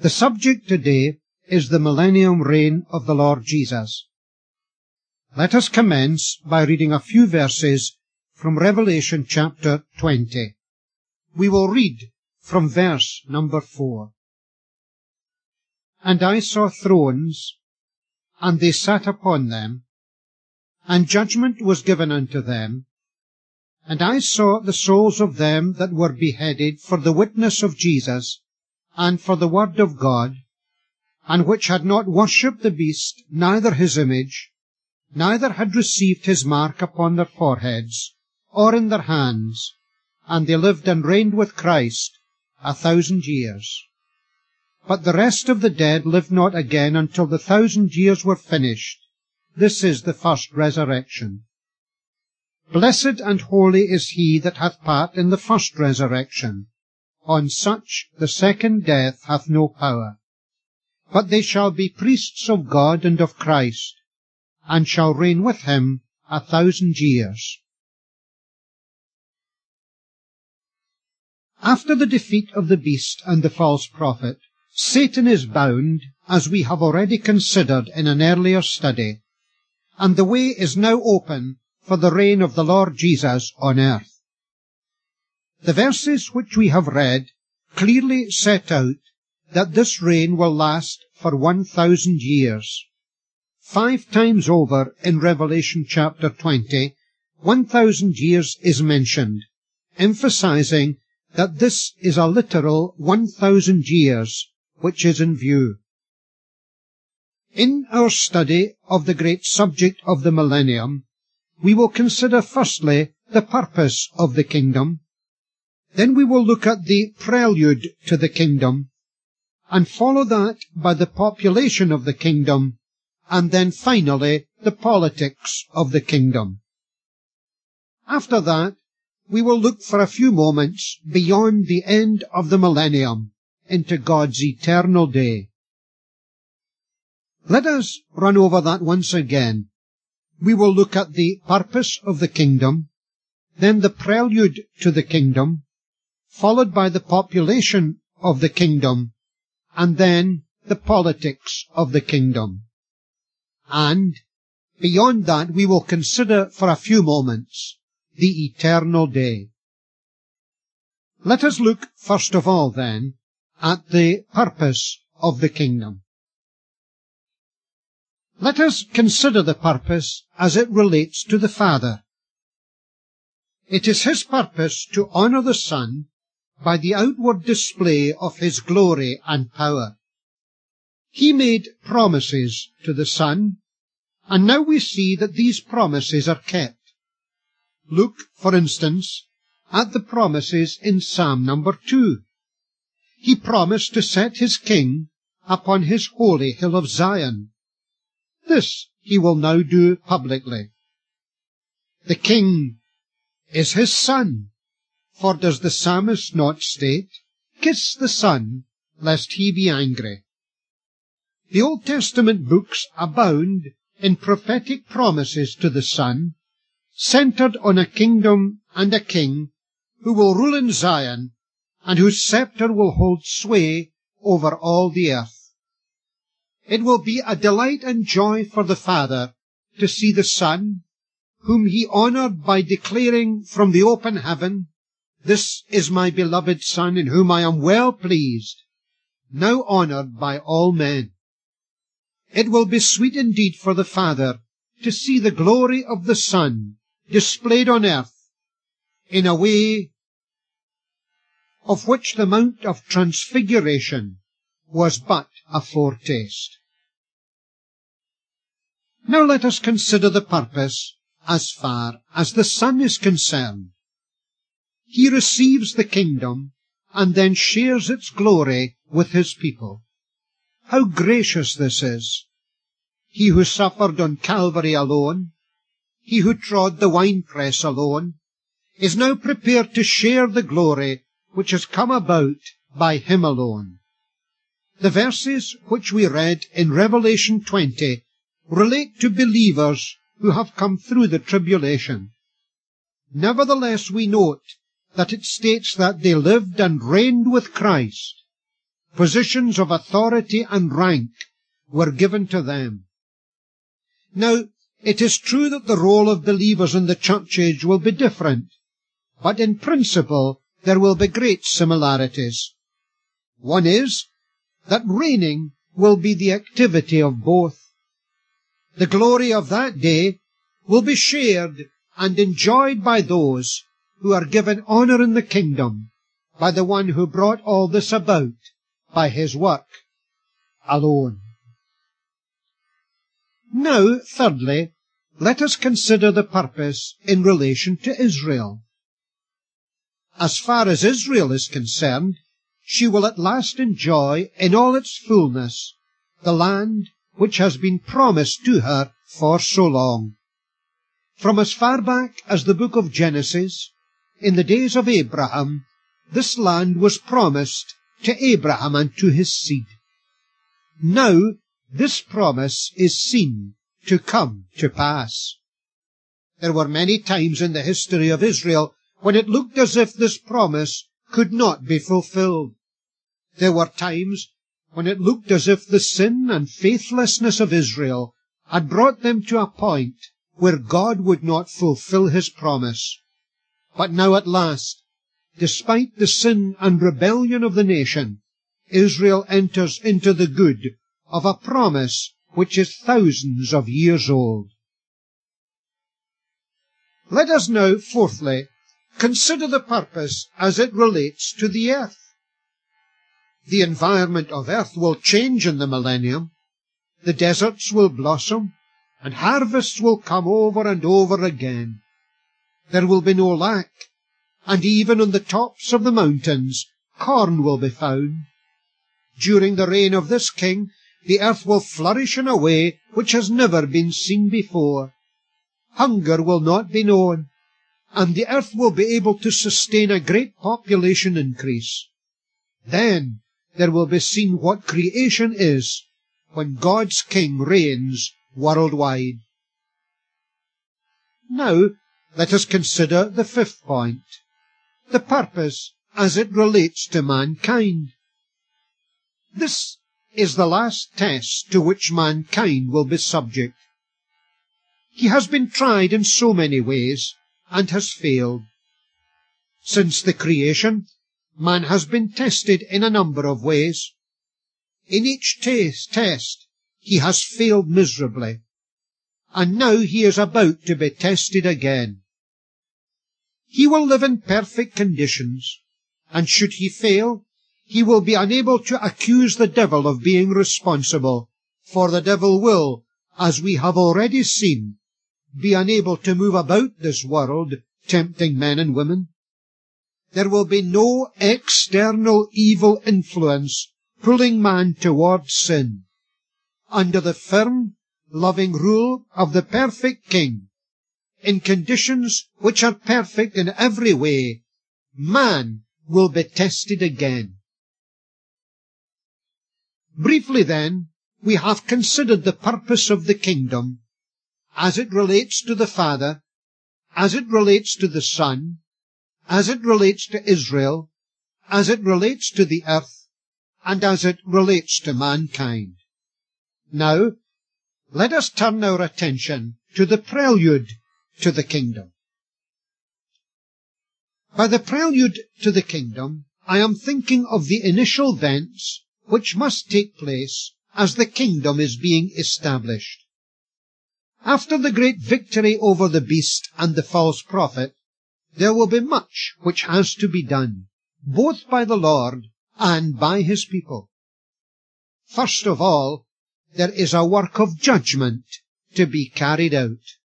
The subject today is the millennium reign of the Lord Jesus. Let us commence by reading a few verses from Revelation chapter 20. We will read from verse number 4. And I saw thrones, and they sat upon them, and judgment was given unto them. And I saw the souls of them that were beheaded for the witness of Jesus, and for the word of God, and which had not worshipped the beast, neither his image, neither had received his mark upon their foreheads, or in their hands, and they lived and reigned with Christ 1,000 years. But the rest of the dead lived not again until the 1,000 years were finished. This is the first resurrection. Blessed and holy is he that hath part in the first resurrection. On such the second death hath no power. But they shall be priests of God and of Christ, and shall reign with him 1,000 years. After the defeat of the beast and the false prophet, Satan is bound, as we have already considered in an earlier study, and the way is now open for the reign of the Lord Jesus on earth. The verses which we have read clearly set out that this reign will last for 1,000 years. 5 times over in Revelation chapter 20, 1,000 years is mentioned, emphasizing that this is a literal 1,000 years which is in view. In our study of the great subject of the millennium, we will consider firstly the purpose of the kingdom, then we will look at the prelude to the kingdom, and follow that by the population of the kingdom, and then finally the politics of the kingdom. After that, we will look for a few moments beyond the end of the millennium into God's eternal day. Let us run over that once again. We will look at the purpose of the kingdom, then the prelude to the kingdom, followed by the population of the kingdom, and then the politics of the kingdom. And beyond that we will consider for a few moments the eternal day. Let us look first of all then at the purpose of the kingdom. Let us consider the purpose as it relates to the Father. It is his purpose to honor the Son by the outward display of his glory and power. He made promises to the Son, and now we see that these promises are kept. Look, for instance, at the promises in Psalm number 2. He promised to set his king upon his holy hill of Zion. This he will now do publicly. The king is his Son, for does the psalmist not state, "Kiss the Son, lest he be angry"? The Old Testament books abound in prophetic promises to the Son, centered on a kingdom and a king who will rule in Zion and whose scepter will hold sway over all the earth. It will be a delight and joy for the Father to see the Son, whom he honored by declaring from the open heaven, "This is my beloved Son, in whom I am well pleased," now honored by all men. It will be sweet indeed for the Father to see the glory of the Son displayed on earth in a way of which the Mount of Transfiguration was but a foretaste. Now let us consider the purpose as far as the Son is concerned. He receives the kingdom and then shares its glory with his people. How gracious this is! He who suffered on Calvary alone, he who trod the winepress alone, is now prepared to share the glory which has come about by him alone. The verses which we read in Revelation 20 relate to believers who have come through the tribulation. Nevertheless, we note that it states that they lived and reigned with Christ. positions of authority and rank were given to them. Now, it is true that the role of believers in the church age will be different, but in principle there will be great similarities. One is that reigning will be the activity of both. The glory of that day will be shared and enjoyed by those who are given honour in the kingdom by the one who brought all this about by his work alone. Now, thirdly, let us consider the purpose in relation to Israel. As far as Israel is concerned, she will at last enjoy in all its fullness the land which has been promised to her for so long. From as far back as the book of Genesis, in the days of Abraham, this land was promised to Abraham and to his seed. Now this promise is seen to come to pass. There were many times in the history of Israel when it looked as if this promise could not be fulfilled. There were times when it looked as if the sin and faithlessness of Israel had brought them to a point where God would not fulfill his promise. But now at last, despite the sin and rebellion of the nation, Israel enters into the good of a promise which is thousands of years old. Let us now, fourthly, consider the purpose as it relates to the earth. The environment of earth will change in the millennium. The deserts will blossom, and harvests will come over and over again. There will be no lack, and even on the tops of the mountains corn will be found. During the reign of this king, the earth will flourish in a way which has never been seen before. Hunger will not be known, and the earth will be able to sustain a great population increase. Then there will be seen what creation is when God's king reigns worldwide. Now let us consider the fifth point, the purpose as it relates to mankind. This is the last test to which mankind will be subject. He has been tried in so many ways and has failed. Since the creation, man has been tested in a number of ways. In each test, he has failed miserably, and now he is about to be tested again. He will live in perfect conditions, and should he fail, he will be unable to accuse the devil of being responsible, for the devil will, as we have already seen, be unable to move about this world, tempting men and women. There will be no external evil influence pulling man towards sin. Under the firm, loving rule of the perfect King, in conditions which are perfect in every way, man will be tested again. Briefly then, we have considered the purpose of the kingdom as it relates to the Father, as it relates to the Son, as it relates to Israel, as it relates to the earth, and as it relates to mankind. Now, let us turn our attention to the prelude to the kingdom. By the prelude to the kingdom, I am thinking of the initial events which must take place as the kingdom is being established. After the great victory over the beast and the false prophet, there will be much which has to be done, both by the Lord and by his people. First of all, there is a work of judgment to be carried out.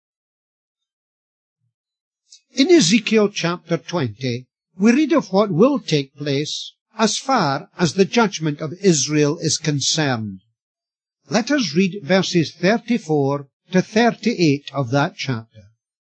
In Ezekiel chapter 20, we read of what will take place as far as the judgment of Israel is concerned. Let us read verses 34 to 38 of that chapter.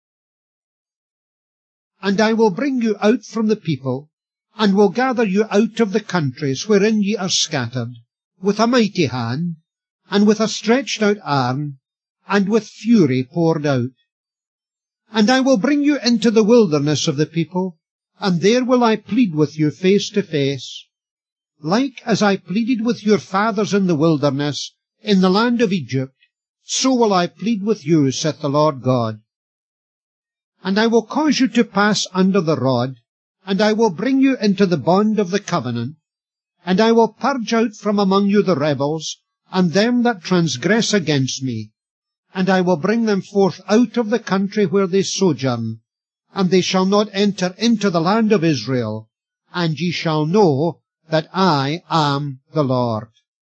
And I will bring you out from the people, and will gather you out of the countries wherein ye are scattered, with a mighty hand, and with a stretched out arm, and with fury poured out. And I will bring you into the wilderness of the people, and there will I plead with you face to face. like as I pleaded with your fathers in the wilderness, in the land of Egypt, so will I plead with you, saith the Lord God. And I will cause you to pass under the rod, and I will bring you into the bond of the covenant, and I will purge out from among you the rebels, and them that transgress against me, and I will bring them forth out of the country where they sojourn, and they shall not enter into the land of Israel, and ye shall know that I am the Lord.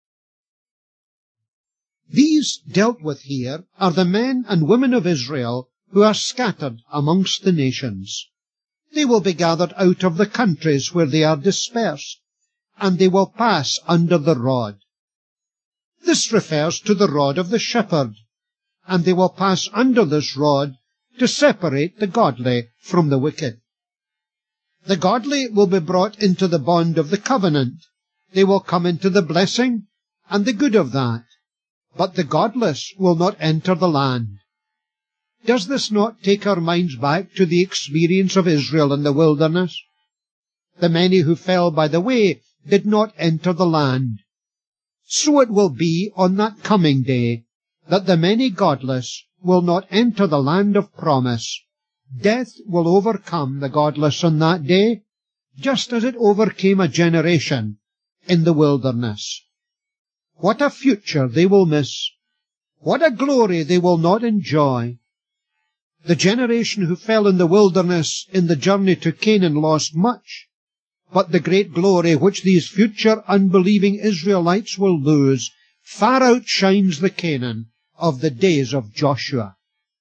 These dealt with here are the men and women of Israel who are scattered amongst the nations. They will be gathered out of the countries where they are dispersed, and they will pass under the rod. This refers to the rod of the shepherd, and they will pass under this rod to separate the godly from the wicked. The godly will be brought into the bond of the covenant. They will come into the blessing and the good of that, but the godless will not enter the land. Does this not take our minds back to the experience of Israel in the wilderness? The many who fell by the way did not enter the land. So it will be on that coming day, that the many godless will not enter the land of promise. Death will overcome the godless on that day, just as it overcame a generation in the wilderness. What a future they will miss! What a glory they will not enjoy! The generation who fell in the wilderness in the journey to Canaan lost much, but the great glory which these future unbelieving Israelites will lose far outshines the Canaan of the days of Joshua.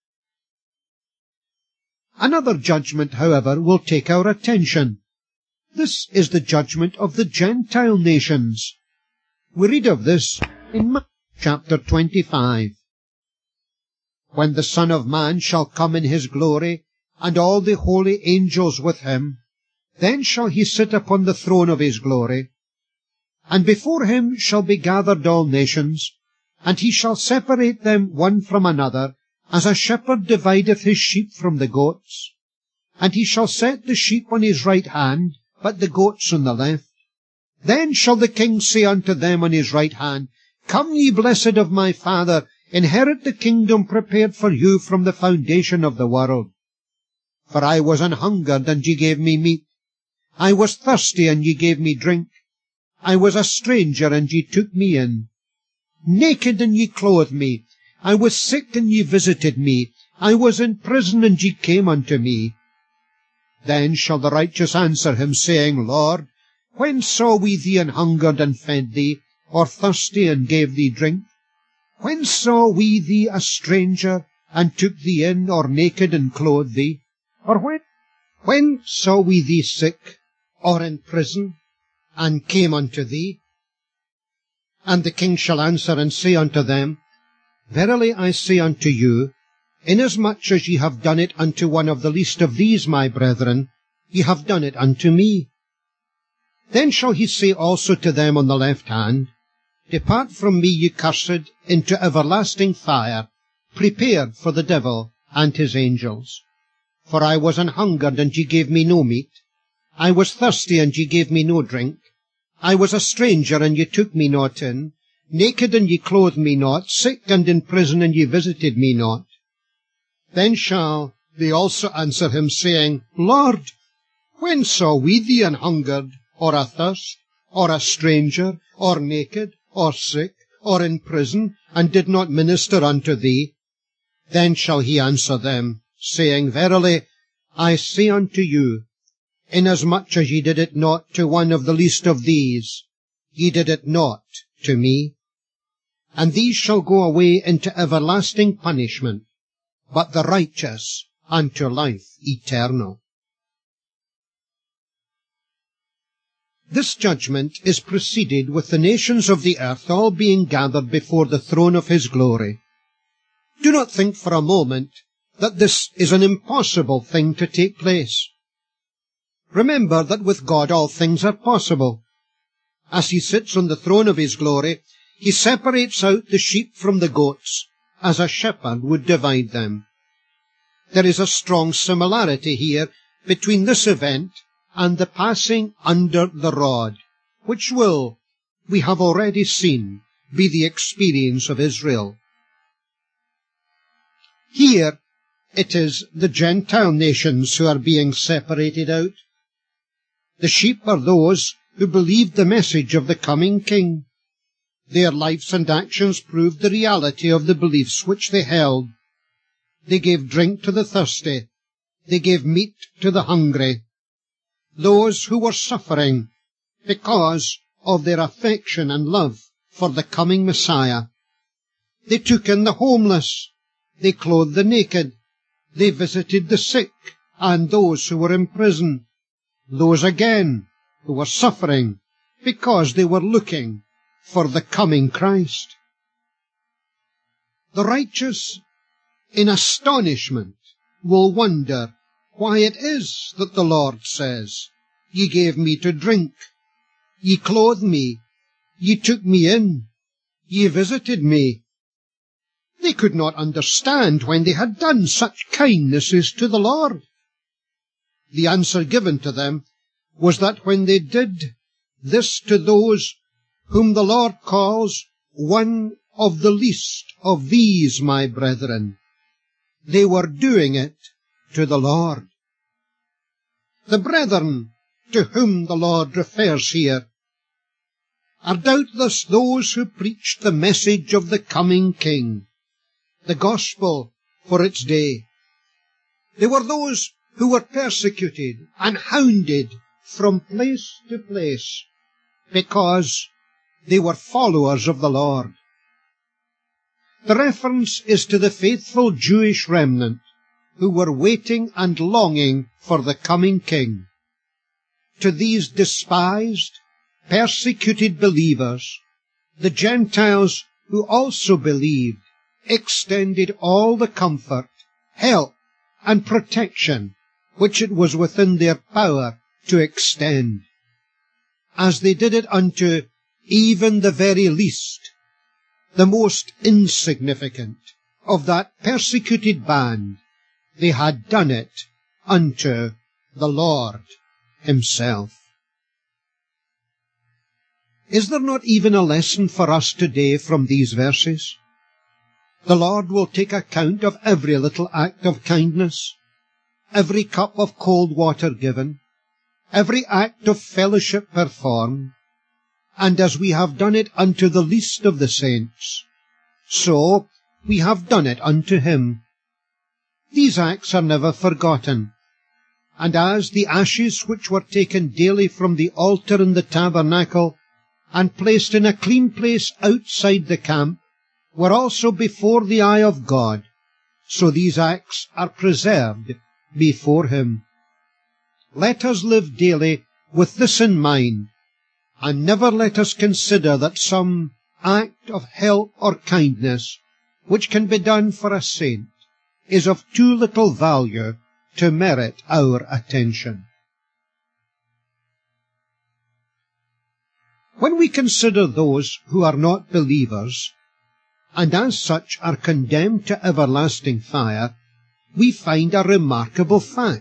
Another judgment, however, will take our attention. This is the judgment of the Gentile nations. We read of this in Matthew chapter 25. When the Son of Man shall come in his glory, and all the holy angels with him, then shall he sit upon the throne of his glory. And before him shall be gathered all nations, and he shall separate them one from another, as a shepherd divideth his sheep from the goats. And he shall set the sheep on his right hand, but the goats on the left. Then shall the king say unto them on his right hand, Come ye blessed of my Father, inherit the kingdom prepared for you from the foundation of the world. For I was an hungered, and ye gave me meat. I was thirsty, and ye gave me drink. I was a stranger, and ye took me in. Naked, and ye clothed me. I was sick, and ye visited me. I was in prison, and ye came unto me. Then shall the righteous answer him, saying, Lord, when saw we thee an hungered, and fed thee, or thirsty, and gave thee drink? When saw we thee a stranger, and took thee in, or naked, and clothed thee? Or when saw we thee sick, or in prison, and came unto thee? And the king shall answer and say unto them, Verily I say unto you, inasmuch as ye have done it unto one of the least of these my brethren, ye have done it unto me. Then shall he say also to them on the left hand, Depart from me, ye cursed, into everlasting fire, prepared for the devil and his angels. For I was an hungered, and ye gave me no meat. I was thirsty, and ye gave me no drink. I was a stranger, and ye took me not in. Naked, and ye clothed me not. Sick, and in prison, and ye visited me not. Then shall they also answer him, saying, Lord, when saw we thee an hungered, or athirst, or a stranger, or naked, or sick, or in prison, and did not minister unto thee? Then shall he answer them, saying, Verily I say unto you, inasmuch as ye did it not to one of the least of these, ye did it not to me. And these shall go away into everlasting punishment, but the righteous unto life eternal. This judgment is preceded with the nations of the earth all being gathered before the throne of his glory. Do not think for a moment that this is an impossible thing to take place. Remember that with God all things are possible. As he sits on the throne of his glory, he separates out the sheep from the goats, as a shepherd would divide them. There is a strong similarity here between this event and the passing under the rod, which will, we have already seen, be the experience of Israel. Here it is the Gentile nations who are being separated out. The sheep are those who believed the message of the coming King. Their lives and actions proved the reality of the beliefs which they held. They gave drink to the thirsty. They gave meat to the hungry. Those who were suffering because of their affection and love for the coming Messiah. They took in the homeless. They clothed the naked. They visited the sick and those who were in prison. Those again who were suffering because they were looking for the coming Christ. The righteous, in astonishment, will wonder why it is that the Lord says, "Ye gave me to drink, ye clothed me, ye took me in, ye visited me." They could not understand when they had done such kindnesses to the Lord. The answer given to them was that when they did this to those whom the Lord calls one of the least of these, my brethren, they were doing it to the Lord. The brethren to whom the Lord refers here are doubtless those who preached the message of the coming King, the gospel for its day. They were those who were persecuted and hounded from place to place because they were followers of the Lord. The reference is to the faithful Jewish remnant who were waiting and longing for the coming King. To these despised, persecuted believers, the Gentiles who also believed extended all the comfort, help, and protection which it was within their power to extend, as they did it unto even the very least, the most insignificant of that persecuted band. They had done it unto the Lord himself. Is there not even a lesson for us today from these verses? The Lord will take account of every little act of kindness, every cup of cold water given, every act of fellowship performed, and as we have done it unto the least of the saints, so we have done it unto him. These acts are never forgotten, and as the ashes which were taken daily from the altar in the tabernacle and placed in a clean place outside the camp were also before the eye of God, so these acts are preserved before him. Let us live daily with this in mind, and never let us consider that some act of help or kindness which can be done for a saint is of too little value to merit our attention. When we consider those who are not believers, and as such are condemned to everlasting fire, we find a remarkable fact.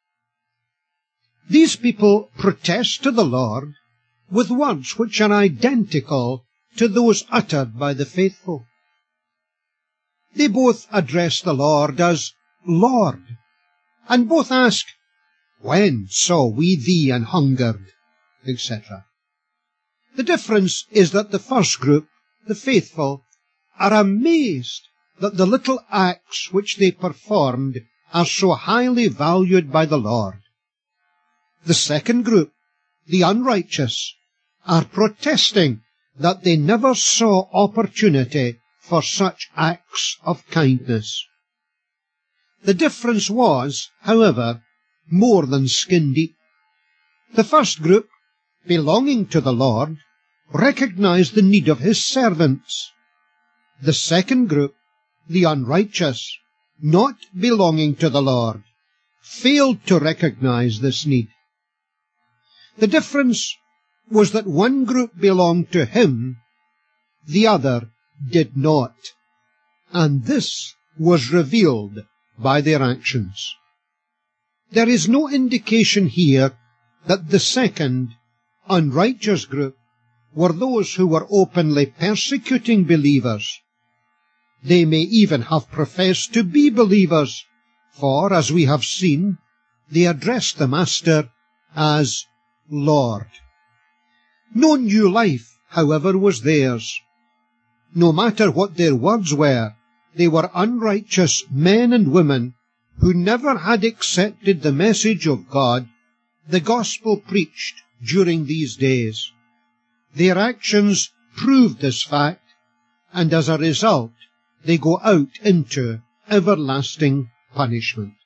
These people protest to the Lord with words which are identical to those uttered by the faithful. They both address the Lord as Lord, and both ask, "When saw we thee an hungered?" etc. The difference is that the first group, the faithful, are amazed that the little acts which they performed are so highly valued by the Lord. The second group, the unrighteous, are protesting that they never saw opportunity for such acts of kindness. The difference was, however, more than skin deep. The first group, belonging to the Lord, recognized the need of his servants. The second group, the unrighteous, not belonging to the Lord, failed to recognize this need. The difference was that one group belonged to him, the other did not, and this was revealed by their actions. There is no indication here that the second unrighteous group were those who were openly persecuting believers. They may even have professed to be believers, for, as we have seen, they addressed the Master as Lord. No new life, however, was theirs. No matter what their words were, they were unrighteous men and women who never had accepted the message of God, the gospel preached during these days. Their actions proved this fact, and as a result, they go out into everlasting punishment.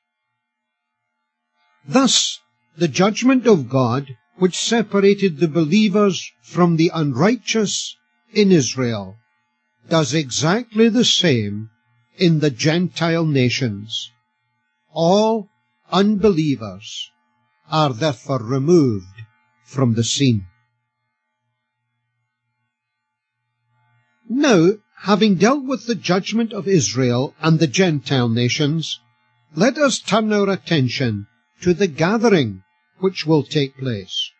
Thus, the judgment of God, which separated the believers from the unrighteous in Israel, does exactly the same in the Gentile nations. All unbelievers are therefore removed from the scene. Now, having dealt with the judgment of Israel and the Gentile nations, let us turn our attention to the gathering which will take place.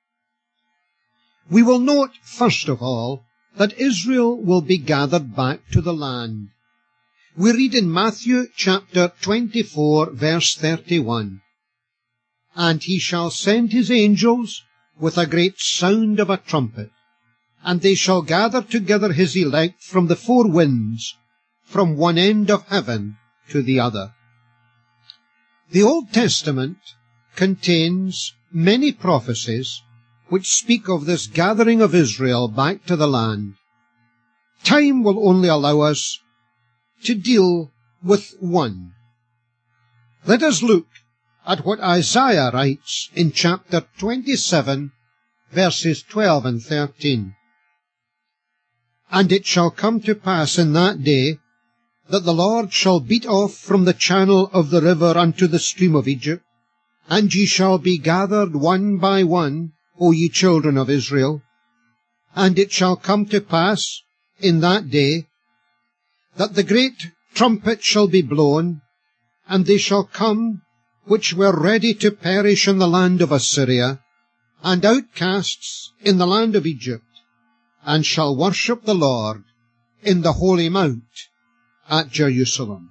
We will note, first of all, that Israel will be gathered back to the land. We read in Matthew chapter 24, verse 31, "And he shall send his angels with a great sound of a trumpet, and they shall gather together his elect from the four winds, from one end of heaven to the other." The Old Testament contains many prophecies which speak of this gathering of Israel back to the land. Time will only allow us to deal with one. Let us look at what Isaiah writes in chapter 27, verses 12 and 13. "And it shall come to pass in that day, that the Lord shall beat off from the channel of the river unto the stream of Egypt, and ye shall be gathered one by one, O ye children of Israel. And it shall come to pass in that day, that the great trumpet shall be blown, and they shall come which were ready to perish in the land of Assyria, and outcasts in the land of Egypt, and shall worship the Lord in the holy mount at Jerusalem."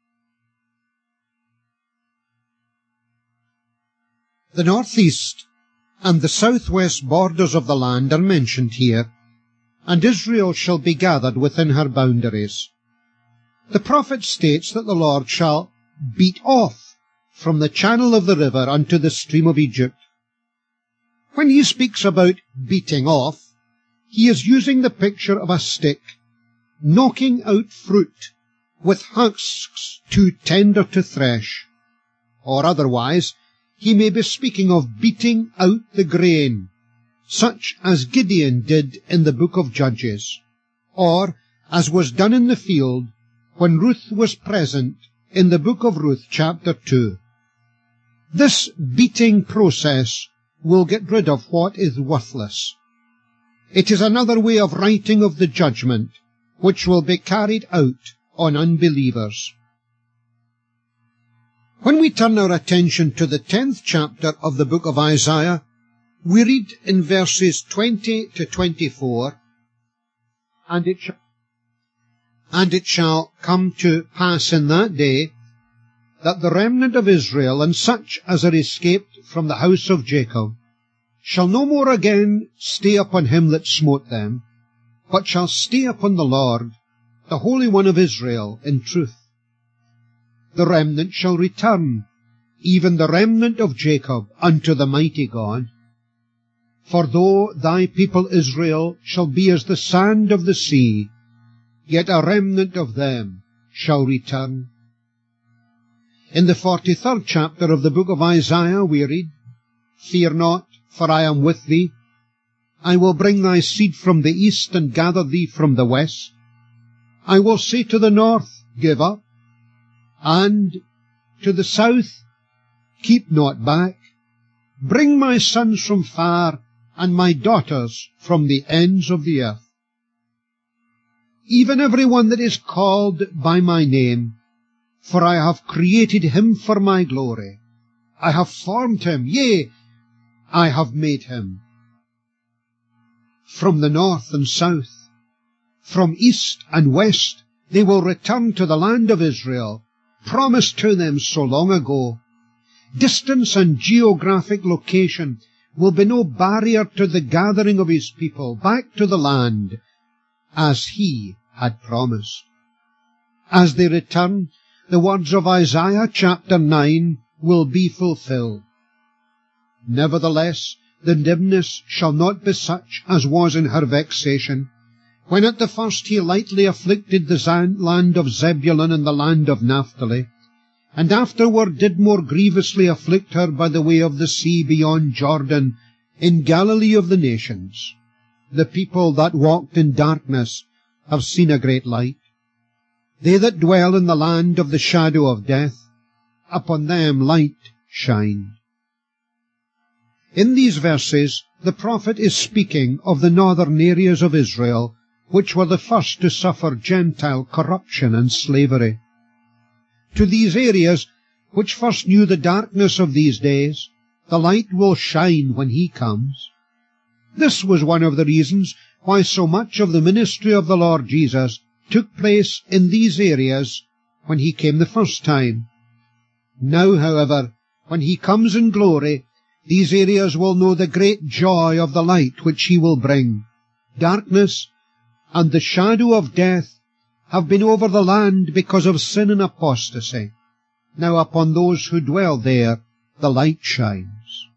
The northeast and the southwest borders of the land are mentioned here, and Israel shall be gathered within her boundaries. The prophet states that the Lord shall beat off from the channel of the river unto the stream of Egypt. When he speaks about beating off, he is using the picture of a stick knocking out fruit with husks too tender to thresh, or otherwise he may be speaking of beating out the grain, such as Gideon did in the book of Judges, or as was done in the field when Ruth was present in the book of Ruth chapter 2. This beating process will get rid of what is worthless. It is another way of writing of the judgment which will be carried out on unbelievers. When we turn our attention to the 10th chapter of the book of Isaiah, we read in verses 20 to 24, And it shall come to pass in that day, that the remnant of Israel, and such as are escaped from the house of Jacob, shall no more again stay upon him that smote them, but shall stay upon the Lord, the Holy One of Israel, in truth. The remnant shall return, even the remnant of Jacob, unto the mighty God. For though thy people Israel shall be as the sand of the sea, yet a remnant of them shall return. In the 43rd chapter of the book of Isaiah we read, Fear not, for I am with thee. I will bring thy seed from the east, and gather thee from the west. I will say to the north, Give up, and to the south, Keep not back. Bring my sons from far, and my daughters from the ends of the earth. Even every one that is called by my name, for I have created him for my glory. I have formed him, yea, I have made him. from the north and south. From east and west they will return to the land of Israel, promised to them so long ago. Distance and geographic location will be no barrier to the gathering of his people back to the land, as he had promised. As they return, the words of Isaiah chapter 9 will be fulfilled. Nevertheless, the dimness shall not be such as was in her vexation, when at the first he lightly afflicted the land of Zebulun and the land of Naphtali, and afterward did more grievously afflict her by the way of the sea beyond Jordan, in Galilee of the nations. The people that walked in darkness have seen a great light. They that dwell in the land of the shadow of death, upon them light shined. In these verses, the prophet is speaking of the northern areas of Israel, which were the first to suffer Gentile corruption and slavery. To these areas, which first knew the darkness of these days, the light will shine when he comes. This was one of the reasons why so much of the ministry of the Lord Jesus took place in these areas when he came the first time. Now, however, when he comes in glory, these areas will know the great joy of the light which he will bring. Darkness and the shadow of death have been over the land because of sin and apostasy. Now upon those who dwell there the light shines.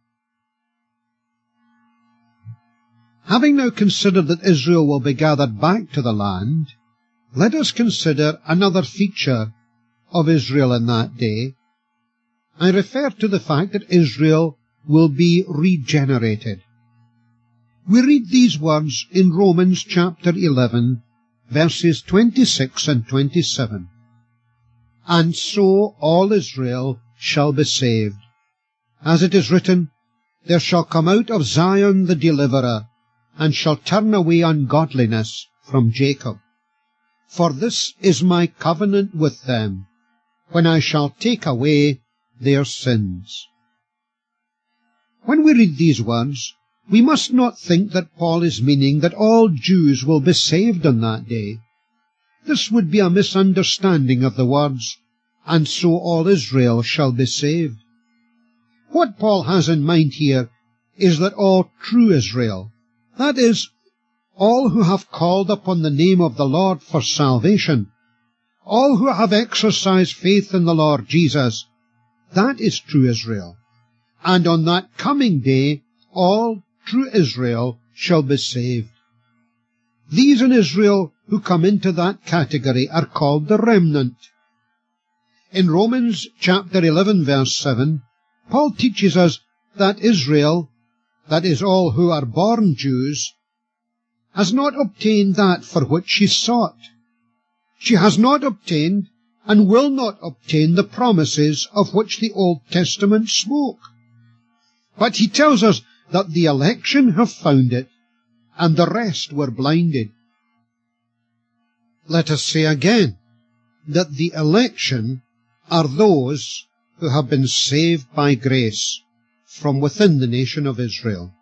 Having now considered that Israel will be gathered back to the land, let us consider another feature of Israel in that day. I refer to the fact that Israel will be regenerated. We read these words in Romans chapter 11, verses 26 and 27. And so all Israel shall be saved. As it is written, there shall come out of Zion the deliverer, and shall turn away ungodliness from Jacob. For this is my covenant with them, when I shall take away their sins. When we read these words, we must not think that Paul is meaning that all Jews will be saved on that day. This would be a misunderstanding of the words, and so all Israel shall be saved. What Paul has in mind here is that all true Israel, that is, all who have called upon the name of the Lord for salvation, all who have exercised faith in the Lord Jesus, that is true Israel. And on that coming day, all true Israel shall be saved. These in Israel who come into that category are called the remnant. In Romans chapter 11 verse 7, Paul teaches us that Israel, that is all who are born Jews, has not obtained that for which she sought. She has not obtained and will not obtain the promises of which the Old Testament spoke. But he tells us that the election have found it, and the rest were blinded. Let us say again that the election are those who have been saved by grace from within the nation of Israel.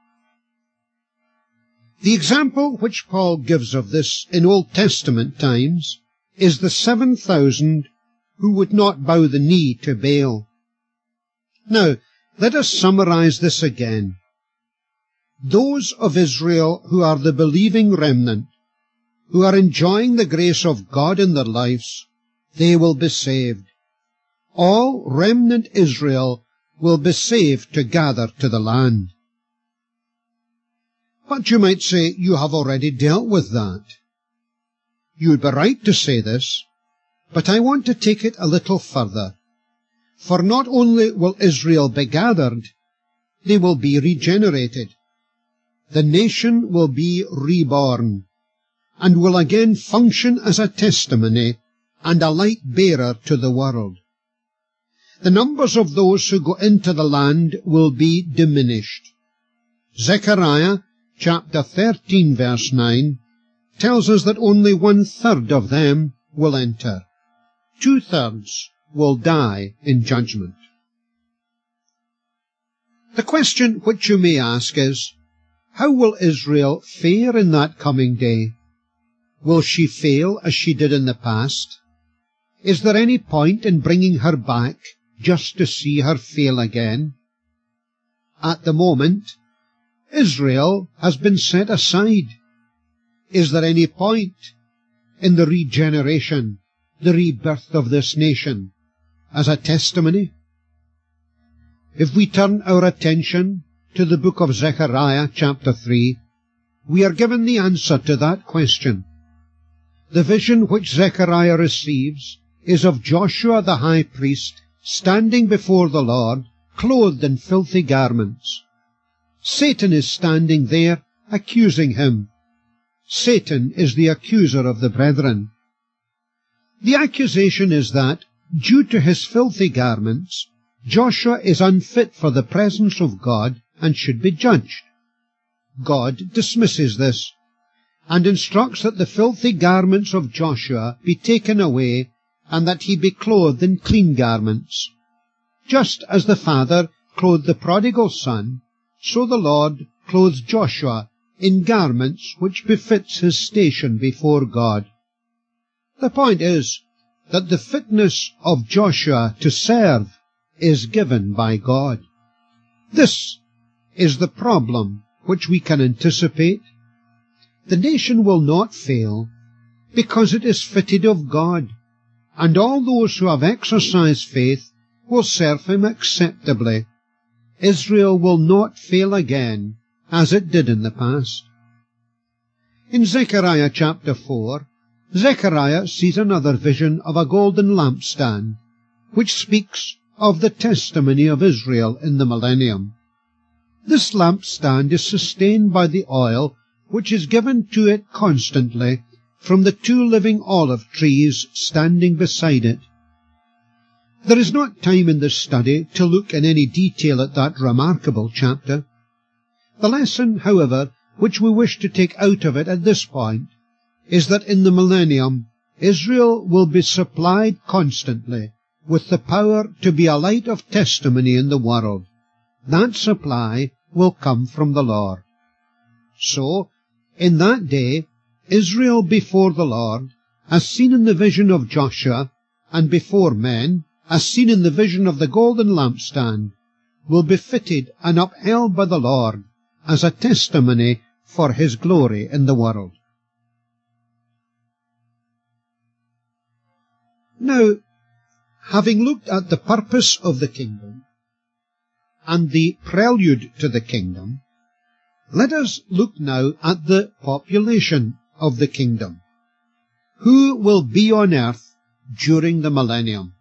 The example which Paul gives of this in Old Testament times is the 7,000 who would not bow the knee to Baal. Now, let us summarize this again. Those of Israel who are the believing remnant, who are enjoying the grace of God in their lives, they will be saved. All remnant Israel will be saved to gather to the land. But you might say, you have already dealt with that. You would be right to say this, but I want to take it a little further. For not only will Israel be gathered, they will be regenerated. The nation will be reborn, and will again function as a testimony and a light bearer to the world. The numbers of those who go into the land will be diminished. Zechariah chapter 13 verse 9 tells us that only 1/3 of them will enter. 2/3 will die in judgment. The question which you may ask is, How will Israel fare in that coming day? Will she fail as she did in the past? Is there any point in bringing her back just to see her fail again? At the moment, Israel has been set aside. Is there any point in the regeneration, the rebirth of this nation, as a testimony? If we turn our attention to the book of Zechariah, chapter 3, we are given the answer to that question. The vision which Zechariah receives is of Joshua the high priest standing before the Lord, clothed in filthy garments. Satan is standing there, accusing him. Satan is the accuser of the brethren. The accusation is that, due to his filthy garments, Joshua is unfit for the presence of God and should be judged. God dismisses this, and instructs that the filthy garments of Joshua be taken away, and that he be clothed in clean garments. Just as the father clothed the prodigal son, so the Lord clothes Joshua in garments which befits his station before God. The point is that the fitness of Joshua to serve is given by God. This is the problem which we can anticipate. The nation will not fail because it is fitted of God, and all those who have exercised faith will serve him acceptably. Israel will not fail again as it did in the past. In Zechariah chapter 4, Zechariah sees another vision of a golden lampstand, which speaks of the testimony of Israel in the millennium. This lampstand is sustained by the oil which is given to it constantly from the 2 living olive trees standing beside it. There is not time in this study to look in any detail at that remarkable chapter. The lesson, however, which we wish to take out of it at this point is that in the millennium Israel will be supplied constantly with the power to be a light of testimony in the world. That supply will come from the Lord. So, in that day, Israel before the Lord, as seen in the vision of Joshua, and before men, as seen in the vision of the golden lampstand, will be fitted and upheld by the Lord as a testimony for his glory in the world. Now, having looked at the purpose of the kingdom and the prelude to the kingdom, let us look now at the population of the kingdom. Who will be on earth during the millennium?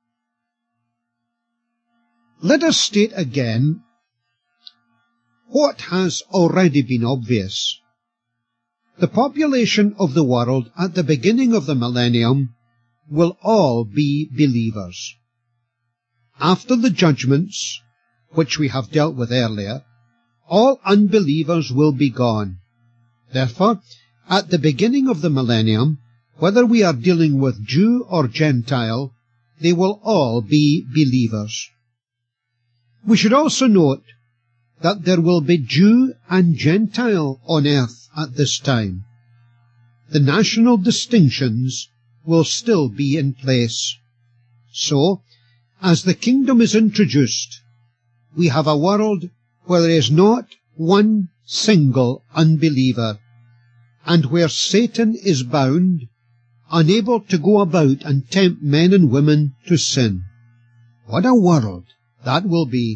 Let us state again what has already been obvious. The population of the world at the beginning of the millennium will all be believers. After the judgments, which we have dealt with earlier, all unbelievers will be gone. Therefore, at the beginning of the millennium, whether we are dealing with Jew or Gentile, they will all be believers. We should also note that there will be Jew and Gentile on earth at this time. The national distinctions will still be in place. So, as the kingdom is introduced, we have a world where there is not one single unbeliever, and where Satan is bound, unable to go about and tempt men and women to sin. What a world that will be!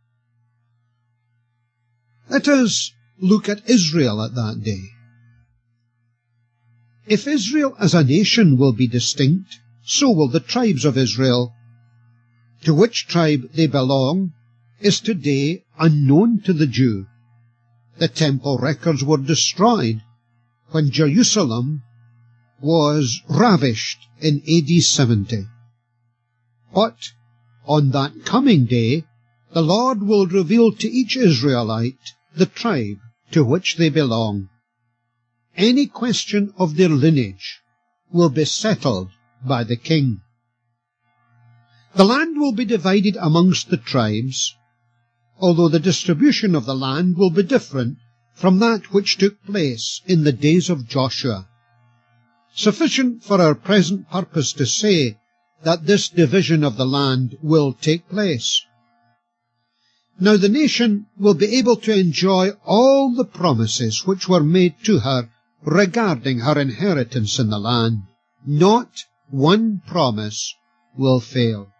Let us look at Israel at that day. If Israel as a nation will be distinct, so will the tribes of Israel. To which tribe they belong is today unknown to the Jew. The temple records were destroyed when Jerusalem was ravished in AD 70. But on that coming day, the Lord will reveal to each Israelite the tribe to which they belong. Any question of their lineage will be settled by the king. The land will be divided amongst the tribes, although the distribution of the land will be different from that which took place in the days of Joshua. Sufficient for our present purpose to say that this division of the land will take place. Now the nation will be able to enjoy all the promises which were made to her regarding her inheritance in the land. Not one promise will fail.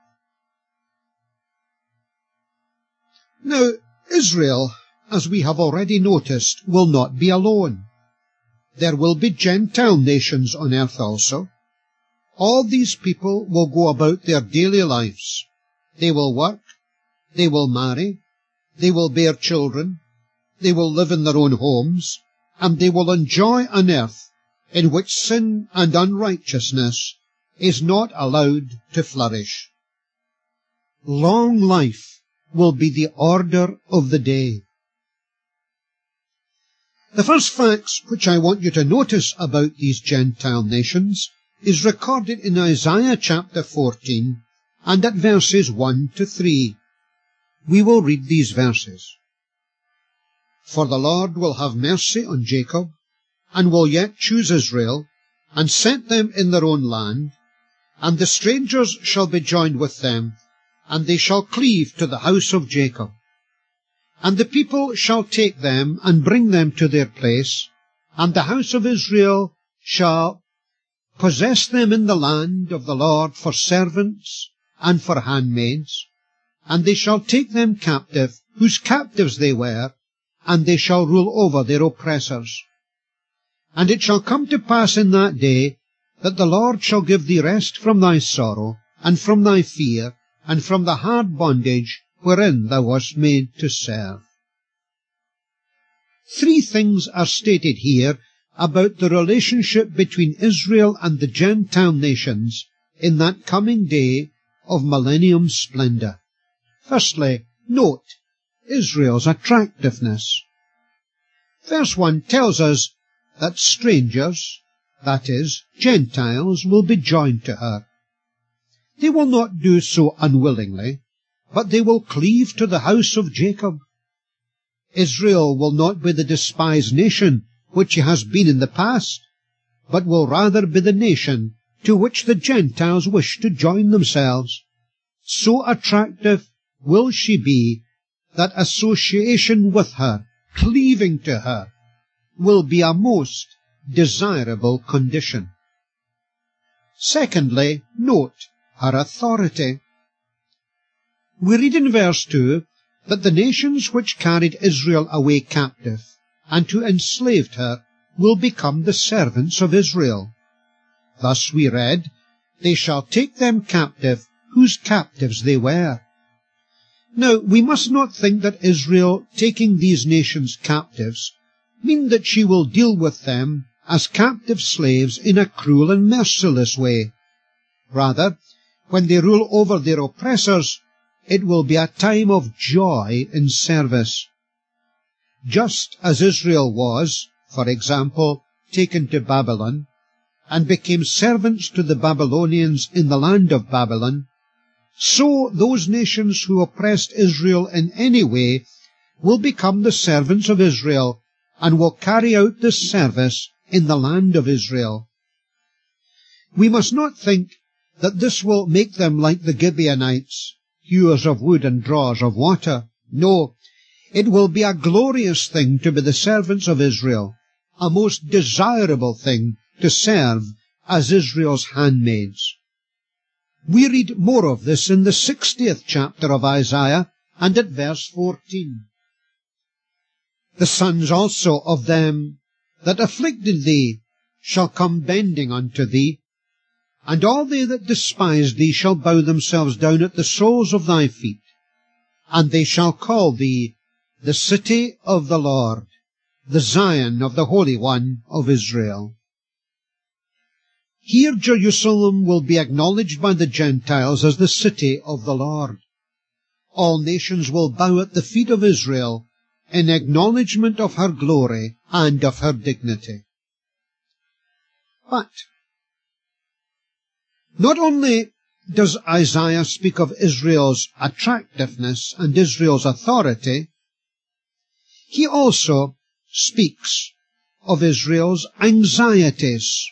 Now, Israel, as we have already noticed, will not be alone. There will be Gentile nations on earth also. All these people will go about their daily lives. They will work, they will marry, they will bear children, they will live in their own homes, and they will enjoy an earth in which sin and unrighteousness is not allowed to flourish. Long life will be the order of the day. The first facts which I want you to notice about these Gentile nations is recorded in Isaiah chapter 14 and at verses 1 to 3. We will read these verses. For the Lord will have mercy on Jacob, and will yet choose Israel, and set them in their own land, and the strangers shall be joined with them, and they shall cleave to the house of Jacob. And the people shall take them and bring them to their place, and the house of Israel shall possess them in the land of the Lord for servants and for handmaids, and they shall take them captive, whose captives they were, and they shall rule over their oppressors. And it shall come to pass in that day that the Lord shall give thee rest from thy sorrow, and from thy fear, and from the hard bondage wherein thou wast made to serve. Three things are stated here about the relationship between Israel and the Gentile nations in that coming day of millennium splendor. Firstly, note Israel's attractiveness. Verse 1 tells us that strangers, that is, Gentiles, will be joined to her. They will not do so unwillingly, but they will cleave to the house of Jacob. Israel will not be the despised nation which he has been in the past, but will rather be the nation to which the Gentiles wish to join themselves. So attractive will she be that association with her, cleaving to her, will be a most desirable condition. Secondly, note her authority. We read in verse 2 that the nations which carried Israel away captive and who enslaved her will become the servants of Israel. Thus we read, they shall take them captive, whose captives they were. Now, we must not think that Israel taking these nations captives mean that she will deal with them as captive slaves in a cruel and merciless way. Rather, when they rule over their oppressors, it will be a time of joy in service. Just as Israel was, for example, taken to Babylon, and became servants to the Babylonians in the land of Babylon, so those nations who oppressed Israel in any way will become the servants of Israel, and will carry out this service in the land of Israel. We must not think that this will make them like the Gibeonites, hewers of wood and drawers of water. No, it will be a glorious thing to be the servants of Israel, a most desirable thing to serve as Israel's handmaids. We read more of this in the 60th chapter of Isaiah and at verse 14. The sons also of them that afflicted thee shall come bending unto thee, and all they that despise thee shall bow themselves down at the soles of thy feet, and they shall call thee the city of the Lord, the Zion of the Holy One of Israel. Here Jerusalem will be acknowledged by the Gentiles as the city of the Lord. All nations will bow at the feet of Israel in acknowledgment of her glory and of her dignity. But not only does Isaiah speak of Israel's attractiveness and Israel's authority, he also speaks of Israel's anxieties.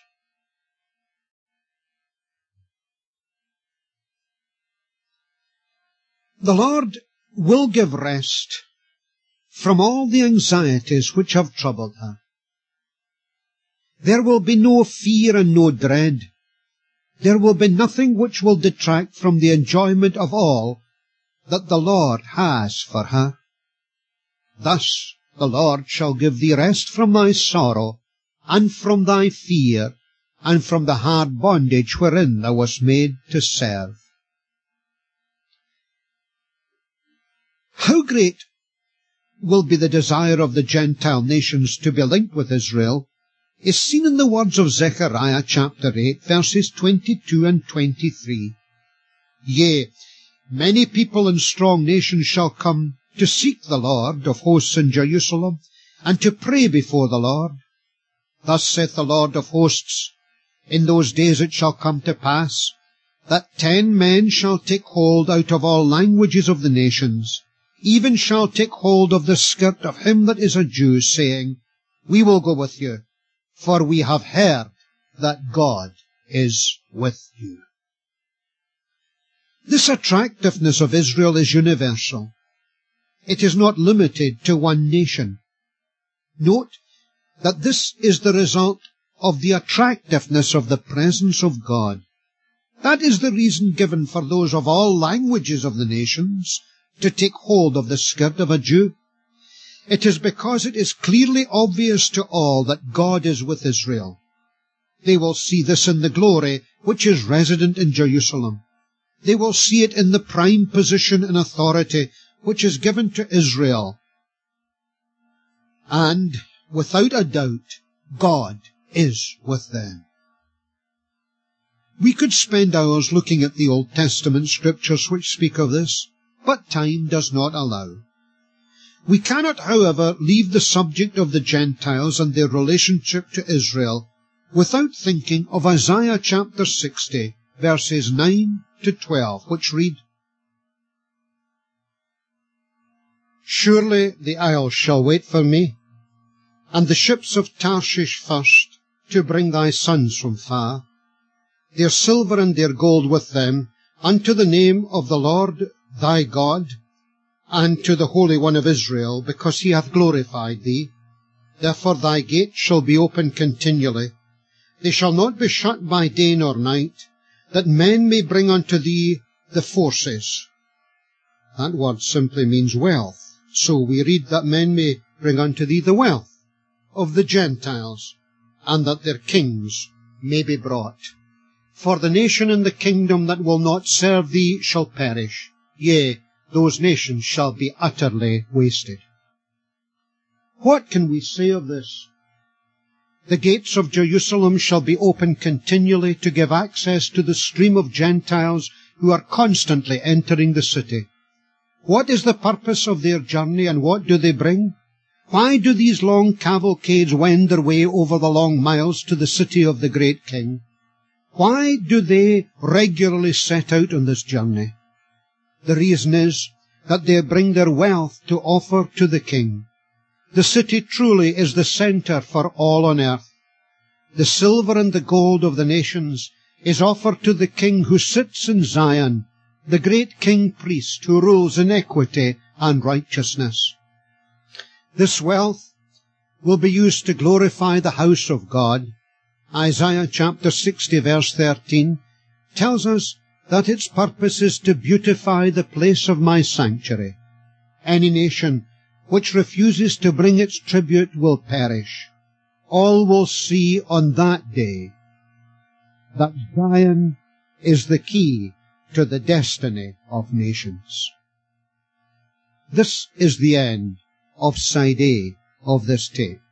The Lord will give rest from all the anxieties which have troubled her. There will be no fear and no dread. There will be nothing which will detract from the enjoyment of all that the Lord has for her. Thus the Lord shall give thee rest from thy sorrow, and from thy fear, and from the hard bondage wherein thou wast made to serve. How great will be the desire of the Gentile nations to be linked with Israel is seen in the words of Zechariah chapter 8, verses 22 and 23. Yea, many people and strong nations shall come to seek the Lord of hosts in Jerusalem, and to pray before the Lord. Thus saith the Lord of hosts, in those days it shall come to pass, that 10 men shall take hold out of all languages of the nations, even shall take hold of the skirt of him that is a Jew, saying, We will go with you, for we have heard that God is with you. This attractiveness of Israel is universal. It is not limited to one nation. Note that this is the result of the attractiveness of the presence of God. That is the reason given for those of all languages of the nations to take hold of the skirt of a Jew. It is because it is clearly obvious to all that God is with Israel. They will see this in the glory which is resident in Jerusalem. They will see it in the prime position and authority which is given to Israel. And, without a doubt, God is with them. We could spend hours looking at the Old Testament scriptures which speak of this, but time does not allow. We cannot, however, leave the subject of the Gentiles and their relationship to Israel without thinking of Isaiah chapter 60, verses 9 to 12, which read, Surely the isles shall wait for me, and the ships of Tarshish first, to bring thy sons from far, their silver and their gold with them, unto the name of the Lord thy God, and to the Holy One of Israel, because he hath glorified thee. Therefore thy gate shall be open continually. They shall not be shut by day nor night, that men may bring unto thee the forces. That word simply means wealth. So we read that men may bring unto thee the wealth of the Gentiles, and that their kings may be brought. For the nation and the kingdom that will not serve thee shall perish. Yea, those nations shall be utterly wasted. What can we say of this? The gates of Jerusalem shall be open continually to give access to the stream of Gentiles who are constantly entering the city. What is the purpose of their journey, and what do they bring? Why do these long cavalcades wend their way over the long miles to the city of the great King? Why do they regularly set out on this journey? The reason is that they bring their wealth to offer to the King. The city truly is the centre for all on earth. The silver and the gold of the nations is offered to the King who sits in Zion, the great King-priest who rules in equity and righteousness. This wealth will be used to glorify the house of God. Isaiah chapter 60 verse 13 tells us that its purpose is to beautify the place of my sanctuary. Any nation which refuses to bring its tribute will perish. All will see on that day that Zion is the key to the destiny of nations. This is the end of side A of this tape.